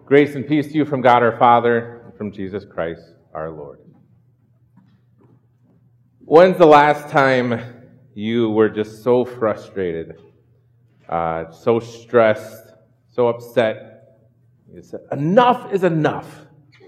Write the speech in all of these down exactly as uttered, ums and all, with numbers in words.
Grace and peace to you from God our Father and from Jesus Christ our Lord. When's the last time you were just so frustrated, uh, so stressed, so upset? You said, enough is enough.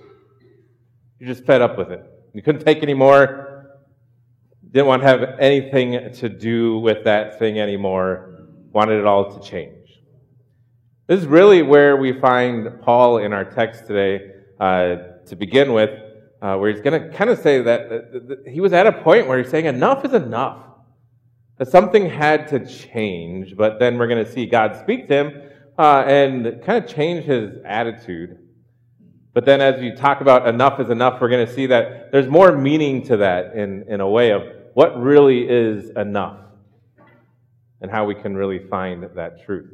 You're just fed up with it. You couldn't take any more. Didn't want to have anything to do with that thing anymore. Wanted it all to change. This is really where we find Paul in our text today uh, to begin with, uh, where he's going to kind of say that, that, that he was at a point where he's saying enough is enough. That something had to change, but then we're going to see God speak to him uh, and kind of change his attitude. But then as we talk about enough is enough, we're going to see that there's more meaning to that in, in a way of what really is enough and how we can really find that truth.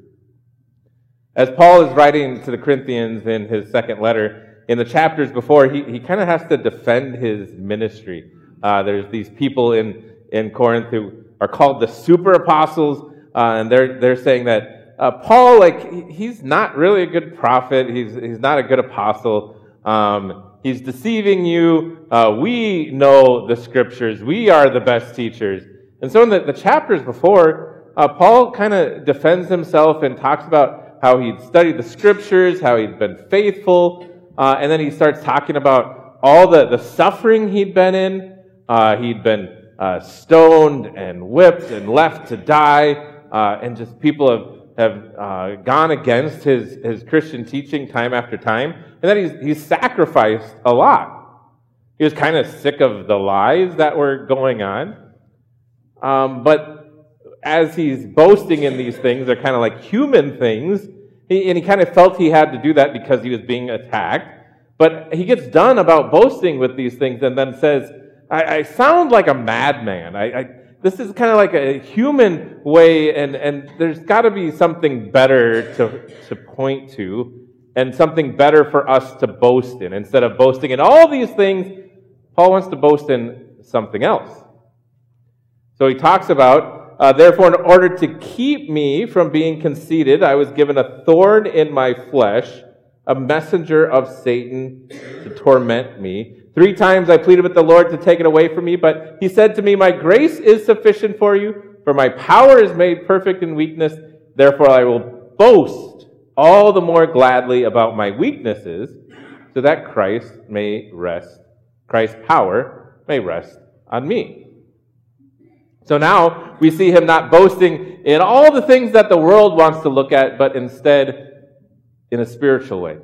As Paul is writing to the Corinthians in his second letter, in the chapters before, he, he kind of has to defend his ministry. Uh, there's these people in, in Corinth who are called the super apostles, uh, and they're they're saying that uh, Paul, like, he, he's not really a good prophet. He's he's not a good apostle. Um, he's deceiving you. Uh, we know the scriptures. We are the best teachers. And so in the, the chapters before, uh, Paul kind of defends himself and talks about how he'd studied the scriptures, how he'd been faithful, uh, and then he starts talking about all the, the suffering he'd been in. Uh, he'd been uh, stoned and whipped and left to die, uh, and just people have, have uh, gone against his, his Christian teaching time after time. And then he's, he's sacrificed a lot. He was kind of sick of the lies that were going on. Um, but as he's boasting in these things, they're kind of like human things, he, and he kind of felt he had to do that because he was being attacked. But he gets done about boasting with these things and then says, I, I sound like a madman. I, I, this is kind of like a human way, and, and there's got to be something better to, to point to and something better for us to boast in. Instead of boasting in all these things, Paul wants to boast in something else. So he talks about, Uh, therefore, in order to keep me from being conceited, I was given a thorn in my flesh, a messenger of Satan to torment me. Three times I pleaded with the Lord to take it away from me, but he said to me, my grace is sufficient for you, for my power is made perfect in weakness. Therefore, I will boast all the more gladly about my weaknesses, so that Christ may rest, Christ's power may rest on me. So now we see him not boasting in all the things that the world wants to look at, but instead in a spiritual way.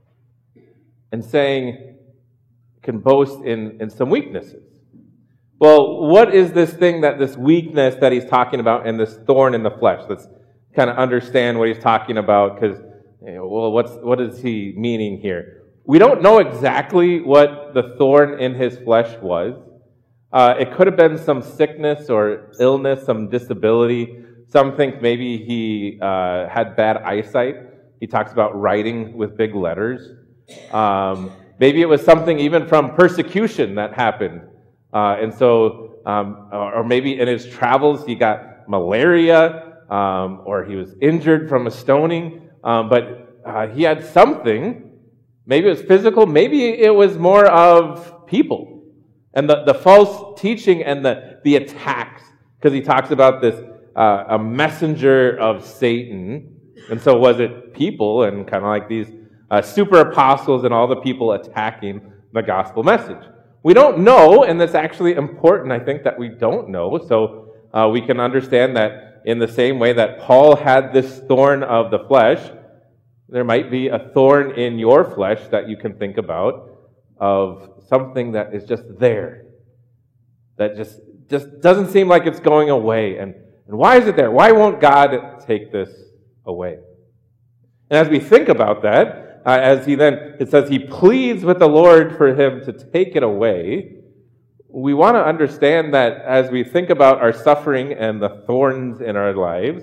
And saying, can boast in, in some weaknesses. Well, what is this thing that this weakness that he's talking about and this thorn in the flesh? Let's kind of understand what he's talking about, because, you know, well, what's what is he meaning here? We don't know exactly what the thorn in his flesh was. Uh, it could have been some sickness or illness, some disability. Some think maybe he uh, had bad eyesight. He talks about writing with big letters. Um, maybe it was something even from persecution that happened. Uh, and so, um, or maybe in his travels he got malaria, um, or he was injured from a stoning. Um, but uh, he had something. Maybe it was physical. Maybe it was more of people. And the, the false teaching and the, the attacks, because he talks about this, uh, a messenger of Satan. And so was it people and kind of like these uh, super apostles and all the people attacking the gospel message? We don't know, and that's actually important, I think, that we don't know. So uh, we can understand that in the same way that Paul had this thorn of the flesh, there might be a thorn in your flesh that you can think about of something that is just there, that just, just doesn't seem like it's going away. And, and why is it there? Why won't God take this away? And as we think about that, uh, as he then, it says he pleads with the Lord for him to take it away, we want to understand that as we think about our suffering and the thorns in our lives,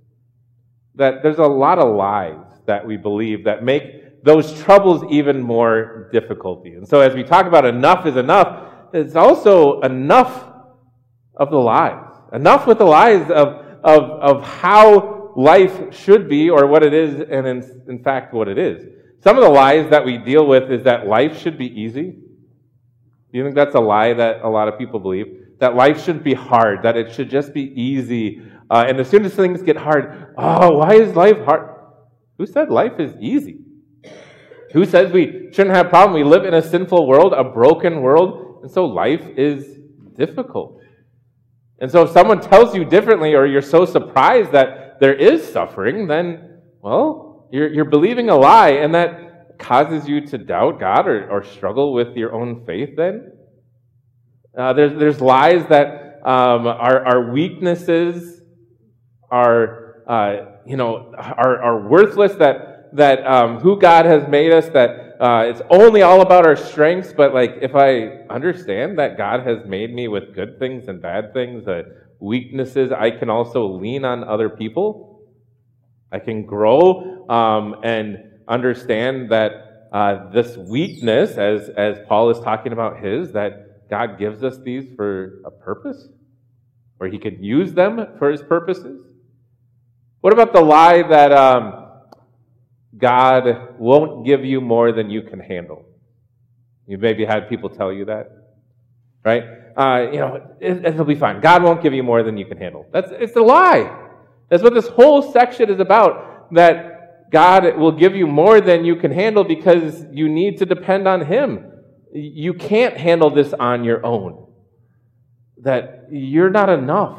that there's a lot of lies that we believe that make those troubles even more difficulty. And so as we talk about enough is enough, it's also enough of the lies. Enough with the lies of, of, of how life should be or what it is, and in, in fact what it is. Some of the lies that we deal with is that life should be easy. Do you think that's a lie that a lot of people believe? That life shouldn't be hard, that it should just be easy. Uh, and as soon as things get hard, oh, why is life hard? Who said life is easy? Who says we shouldn't have a problem? We live in a sinful world, a broken world, and so life is difficult. And so if someone tells you differently, or you're so surprised that there is suffering, then, well, you're, you're believing a lie, and that causes you to doubt God or, or struggle with your own faith then. Uh, there's, there's lies that um, our, our weaknesses are, uh, you know, are, are worthless, that, that um, who God has made us, that uh, it's only all about our strengths, but like if I understand that God has made me with good things and bad things, that weaknesses, I can also lean on other people. I can grow um, and understand that uh, this weakness, as, as Paul is talking about his, that God gives us these for a purpose, or he could use them for his purposes. What about the lie that um, God won't give you more than you can handle? You maybe had people tell you that, right? Uh, you know, it, it'll be fine. God won't give you more than you can handle. That's it's a lie. That's what this whole section is about, that God will give you more than you can handle because you need to depend on him. You can't handle this on your own. That you're not enough.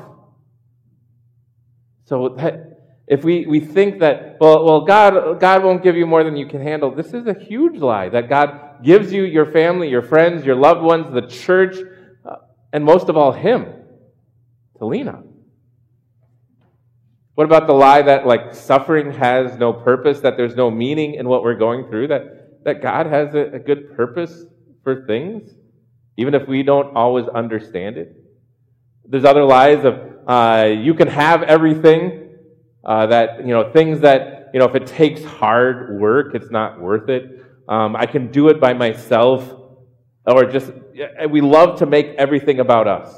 So that if we, we think that, well, well, God, God won't give you more than you can handle, this is a huge lie, that God gives you your family, your friends, your loved ones, the church, uh, and most of all, him to lean on. What about the lie that like suffering has no purpose, that there's no meaning in what we're going through, that, that God has a, a good purpose for things, even if we don't always understand it? There's other lies of uh, you can have everything, uh, that, you know, things that, you know, if it takes hard work, it's not worth it. Um, I can do it by myself, or just, we love to make everything about us.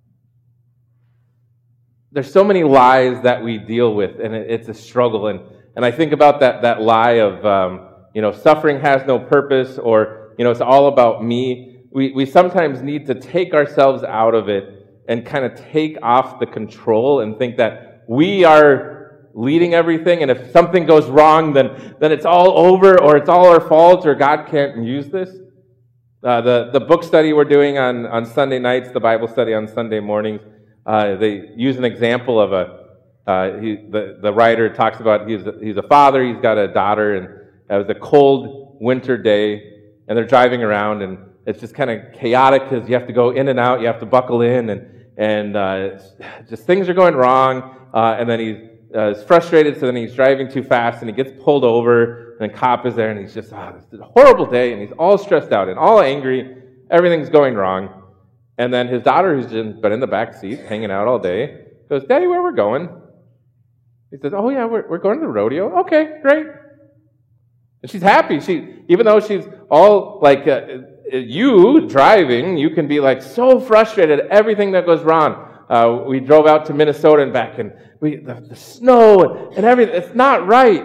There's so many lies that we deal with, and it's a struggle. And, and I think about that, that lie of, um, you know, suffering has no purpose, or, you know, it's all about me. We, we sometimes need to take ourselves out of it and kind of take off the control and think that we are leading everything, and if something goes wrong, then, then it's all over, or it's all our fault, or God can't use this. Uh, the, the book study we're doing on, on Sunday nights, the Bible study on Sunday mornings, uh, they use an example of a, uh, he, the, the writer talks about he's a, he's a father, he's got a daughter, and it was a cold winter day, and they're driving around, and it's just kind of chaotic because you have to go in and out, you have to buckle in, and and uh, just things are going wrong, uh, and then he uh, is frustrated, so then he's driving too fast, and he gets pulled over, and the cop is there, and he's just, oh, this is a horrible day, and he's all stressed out and all angry, everything's going wrong, and then his daughter, who's just been in the back seat, hanging out all day, goes, "Daddy, where we're going?" He says, "Oh yeah, we're, we're going to the rodeo." "Okay, great." And she's happy. She, even though she's all like, uh, you driving, you can be like so frustrated at everything that goes wrong. Uh, we drove out to Minnesota and back, and we the, the snow and everything. It's not right.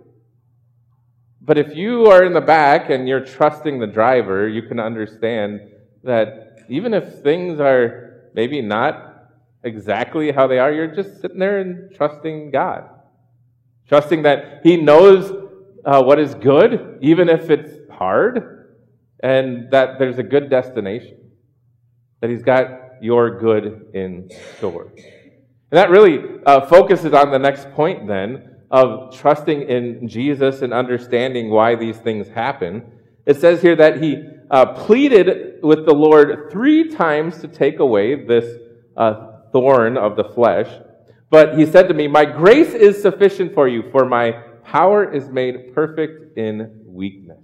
But if you are in the back and you're trusting the driver, you can understand that even if things are maybe not exactly how they are, you're just sitting there and trusting God. Trusting that he knows uh, what is good, even if it's hard, and that there's a good destination, that he's got your good in store. And that really uh, focuses on the next point then of trusting in Jesus and understanding why these things happen. It says here that he uh, pleaded with the Lord three times to take away this uh, thorn of the flesh. But he said to me, "My grace is sufficient for you, for my power is made perfect in weakness."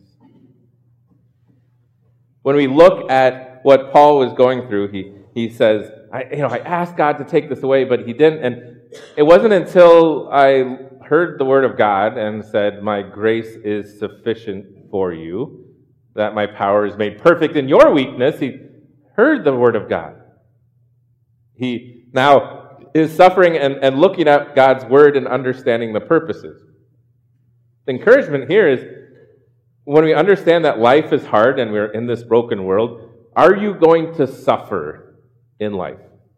When we look at what Paul was going through, he, he says, I, you know, I asked God to take this away, but he didn't. And it wasn't until I heard the word of God and said, "My grace is sufficient for you, that my power is made perfect in your weakness." He heard the word of God. He now is suffering and, and looking at God's word and understanding the purposes. The encouragement here is when we understand that life is hard and we're in this broken world, are you going to suffer in life?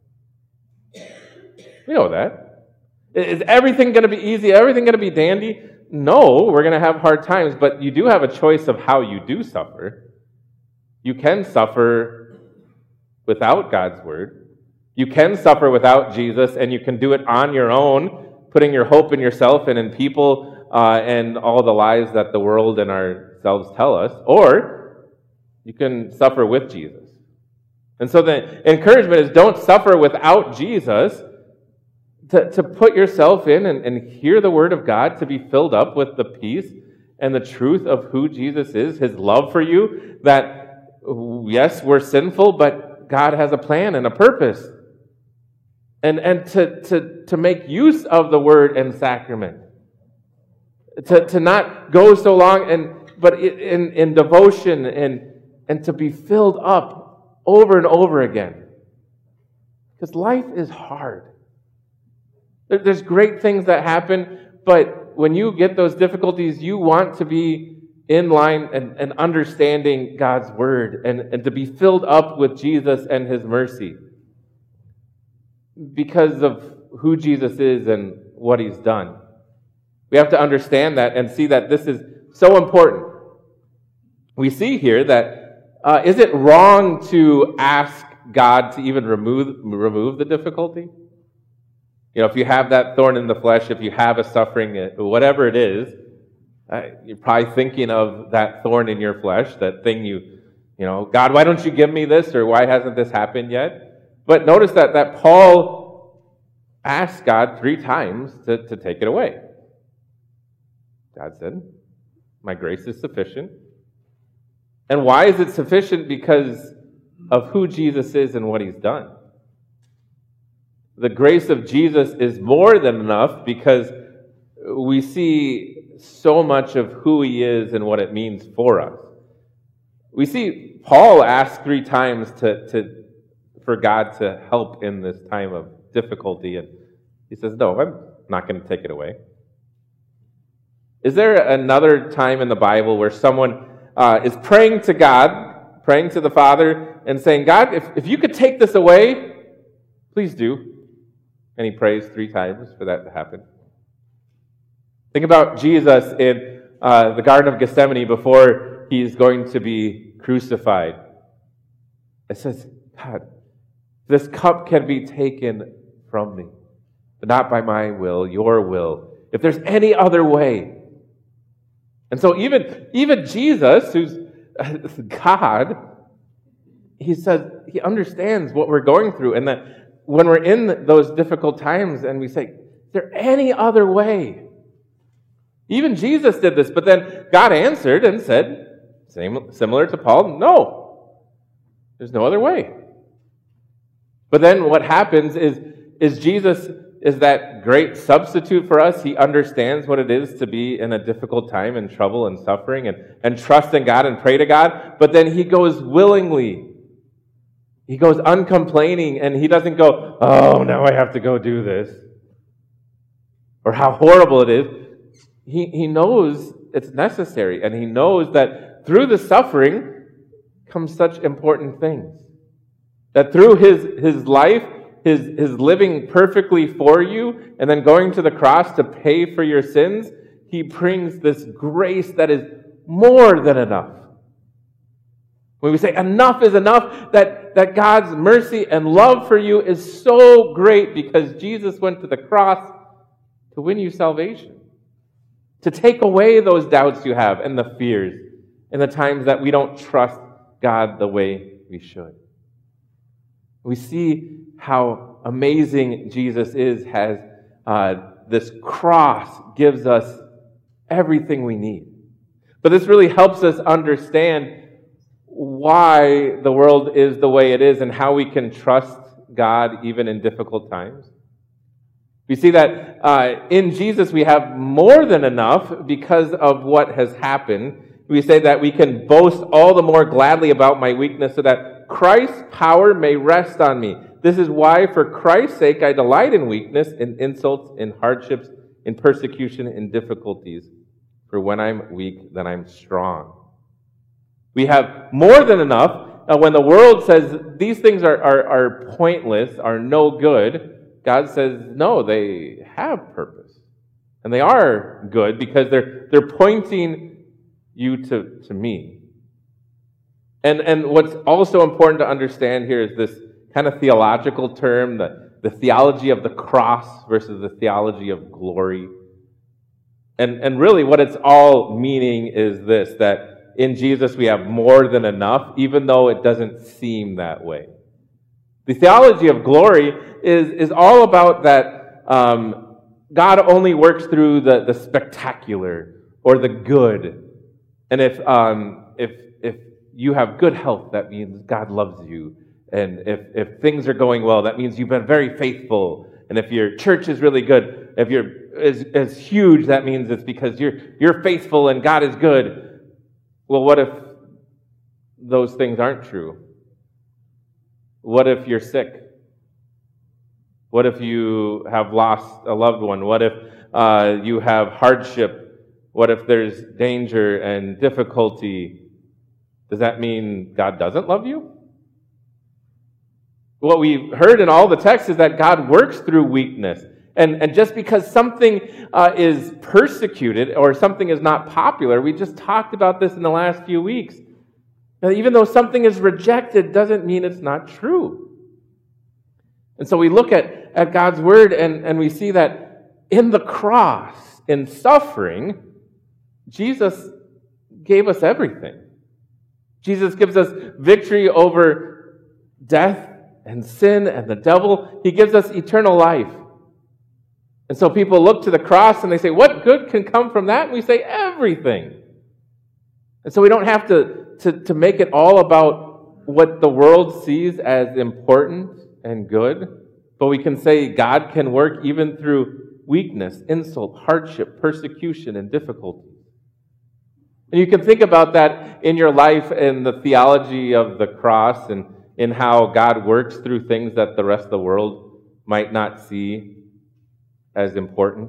We know that. Is everything going to be easy? Everything going to be dandy? No, we're going to have hard times, but you do have a choice of how you do suffer. You can suffer without God's word. You can suffer without Jesus, and you can do it on your own, putting your hope in yourself and in people uh, and all the lies that the world and ourselves tell us. Or you can suffer with Jesus. And so the encouragement is don't suffer without Jesus. To, to put yourself in and, and hear the word of God, to be filled up with the peace and the truth of who Jesus is, his love for you, that yes, we're sinful, but God has a plan and a purpose. And, and to, to, to make use of the word and sacrament. To, to not go so long, and but in, in devotion and, and to be filled up over and over again. Because life is hard. There's great things that happen, but when you get those difficulties, you want to be in line and, and understanding God's word and, and to be filled up with Jesus and his mercy because of who Jesus is and what he's done. We have to understand that and see that this is so important. We see here that uh, is it wrong to ask God to even remove, remove the difficulty? You know, if you have that thorn in the flesh, if you have a suffering, whatever it is, uh, you're probably thinking of that thorn in your flesh, that thing you, you know, God, why don't you give me this, or why hasn't this happened yet? But notice that, that Paul asked God three times to, to take it away. God said, my grace is sufficient. And why is it sufficient? Because of who Jesus is and what he's done. The grace of Jesus is more than enough because we see so much of who he is and what it means for us. We see Paul ask three times to, to for God to help in this time of difficulty, and he says, no, I'm not going to take it away. Is there another time in the Bible where someone uh, is praying to God, praying to the Father, and saying, God, if, if you could take this away, please do. And he prays three times for that to happen. Think about Jesus in uh, the Garden of Gethsemane before he's going to be crucified. It says, God, this cup can be taken from me, but not by my will, your will. If there's any other way. And so even, even Jesus, who's God, he says he understands what we're going through, and that when we're in those difficult times and we say, is there any other way? Even Jesus did this, but then God answered and said, same, similar to Paul, no, there's no other way. But then what happens is, is Jesus is that great substitute for us. He understands what it is to be in a difficult time and trouble and suffering and, and trust in God and pray to God, but then he goes willingly. He goes uncomplaining, and he doesn't go, oh, now I have to go do this. Or how horrible it is. He, he knows it's necessary, and he knows that through the suffering comes such important things. That through his, his life, his, his living perfectly for you, and then going to the cross to pay for your sins, he brings this grace that is more than enough. When we say enough is enough, that, that God's mercy and love for you is so great because Jesus went to the cross to win you salvation. To take away those doubts you have and the fears and the times that we don't trust God the way we should. We see how amazing Jesus is, has uh, this cross gives us everything we need. But this really helps us understand why the world is the way it is and how we can trust God even in difficult times. We see that uh, in Jesus we have more than enough because of what has happened. We say that we can boast all the more gladly about my weakness so that Christ's power may rest on me. This is why for Christ's sake I delight in weakness, in insults, in hardships, in persecution, in difficulties. for when I'm weak, then I'm strong. We have more than enough. Uh, when the world says these things are, are, are pointless, are no good, God says, no, they have purpose. And they are good because they're they're pointing you to, to me. And and what's also important to understand here is this kind of theological term, the, the theology of the cross versus the theology of glory. And and really what it's all meaning is this, that in Jesus we have more than enough, even though it doesn't seem that way. The theology of glory is, is all about that um, God only works through the, the spectacular or the good. And if um, if if you have good health, that means God loves you. And if, if things are going well, that means you've been very faithful. And if your church is really good, if you're is, is huge, that means it's because you're you're faithful and God is good. Well, what if those things aren't true? What if you're sick? What if you have lost a loved one? What if uh, you have hardship? What if there's danger and difficulty? Does that mean God doesn't love you? What we've heard in all the texts is that God works through weakness. And, and just because something uh, is persecuted or something is not popular, we just talked about this in the last few weeks. Now, even though something is rejected doesn't mean it's not true. And so we look at, at God's word and, and we see that in the cross, in suffering, Jesus gave us everything. Jesus gives us victory over death and sin and the devil. He gives us eternal life. And so people look to the cross and they say, what good can come from that? And we say, everything. And so we don't have to, to, to make it all about what the world sees as important and good, but we can say God can work even through weakness, insult, hardship, persecution, and difficulty. And you can think about that in your life in the theology of the cross and in how God works through things that the rest of the world might not see as important.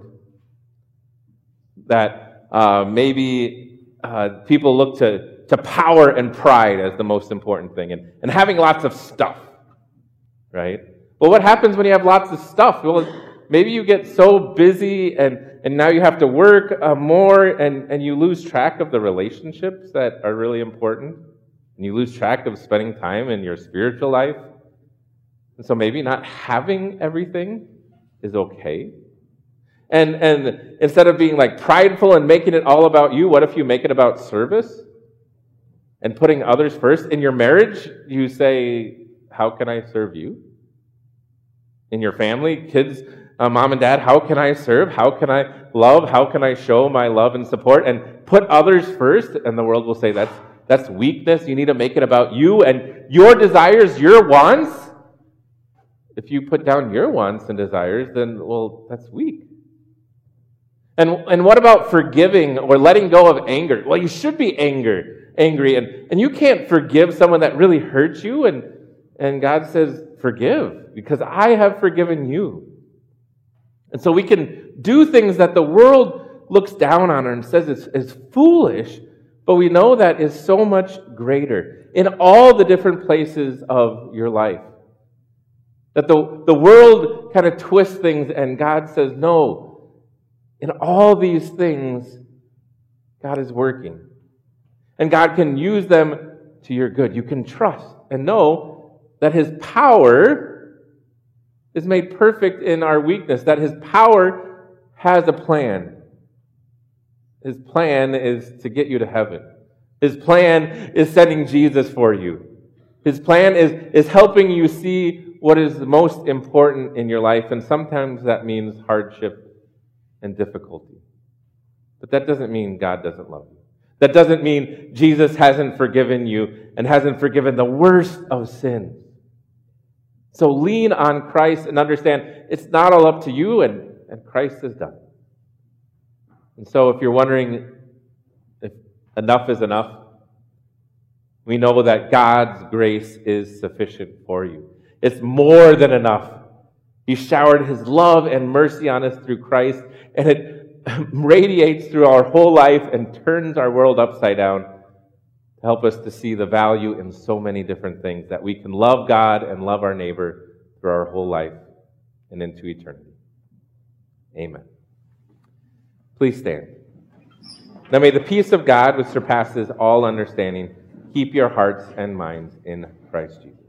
That uh, maybe uh, people look to, to power and pride as the most important thing, and, and having lots of stuff, right? Well, what happens when you have lots of stuff? Well, maybe you get so busy and, and now you have to work uh, more and, and you lose track of the relationships that are really important. And you lose track of spending time in your spiritual life. And so maybe not having everything is okay. And and instead of being like prideful and making it all about you, what if you make it about service and putting others first? In your marriage, you say, how can I serve you? In your family, kids, uh, mom and dad, how can I serve? How can I love? How can I show my love and support? And put others first, and the world will say that's that's weakness. You need to make it about you and your desires, your wants. If you put down your wants and desires, then, well, that's weak. And and what about forgiving or letting go of anger? Well, you should be anger, angry, and, and you can't forgive someone that really hurts you, and, and God says, forgive, because I have forgiven you. And so we can do things that the world looks down on and says it's, it's foolish, but we know that is so much greater in all the different places of your life. That the, the world kind of twists things, and God says, no, in all these things, God is working. And God can use them to your good. You can trust and know that His power is made perfect in our weakness, that His power has a plan. His plan is to get you to heaven. His plan is sending Jesus for you. His plan is, is helping you see what is most important in your life, and sometimes that means hardship and difficulty. But that doesn't mean God doesn't love you. That doesn't mean Jesus hasn't forgiven you and hasn't forgiven the worst of sins. So lean on Christ and understand it's not all up to you, and, and Christ is done. And so if you're wondering if enough is enough, we know that God's grace is sufficient for you. It's more than enough. He showered His love and mercy on us through Christ, and it radiates through our whole life and turns our world upside down to help us to see the value in so many different things, that we can love God and love our neighbor through our whole life and into eternity. Amen. Please stand. Now may the peace of God, which surpasses all understanding, keep your hearts and minds in Christ Jesus.